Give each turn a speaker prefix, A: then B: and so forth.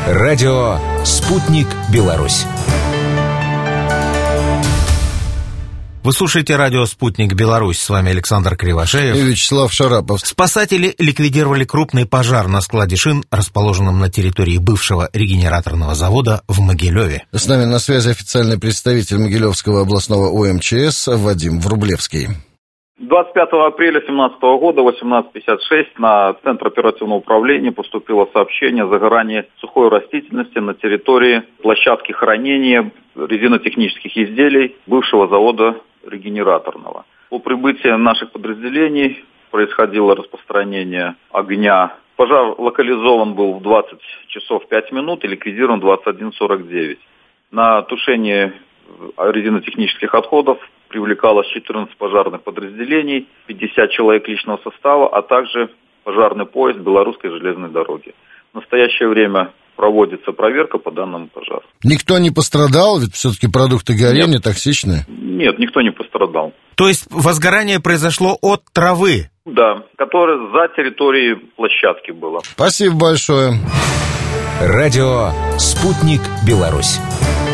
A: Радио «Спутник Беларусь».
B: Вы слушаете радио «Спутник Беларусь». С вами Александр Кривошеев
C: и Вячеслав Шарапов.
B: Спасатели ликвидировали крупный пожар на складе шин, расположенном на территории бывшего регенераторного завода в Могилеве.
C: С нами на связи официальный представитель Могилевского областного ОМЧС Вадим Врублевский.
D: 25 апреля 2017 года, 18:56, на Центр оперативного управления поступило сообщение о загорании сухой растительности на территории площадки хранения резинотехнических изделий бывшего завода регенераторного. По прибытии наших подразделений происходило распространение огня. Пожар локализован был в 20 часов 5 минут и ликвидирован в 21:49. На тушение резинотехнических отходов привлекалось 14 пожарных подразделений, 50 человек личного состава, а также пожарный поезд Белорусской железной дороги. В настоящее время проводится проверка по данному пожару.
C: Никто не пострадал? Ведь все-таки продукты горения токсичные.
D: Нет, никто не пострадал.
B: То есть возгорание произошло от травы?
D: Да, которая за территорией площадки была.
C: Спасибо большое.
A: Радио «Спутник Беларусь».